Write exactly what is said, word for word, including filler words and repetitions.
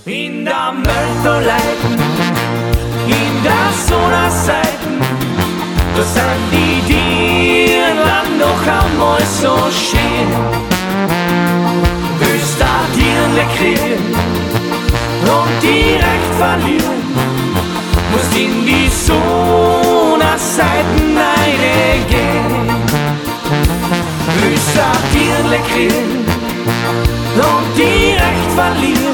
In der Mörderleiten, in der Sonnenseiten, da sind die Dirndl noch einmal so schön. Willst du Dirndl kriegen und direkt verlieren, musst in die Sonnenseiten reingehen. Willst du Dirndl kriegen und direkt verlieren,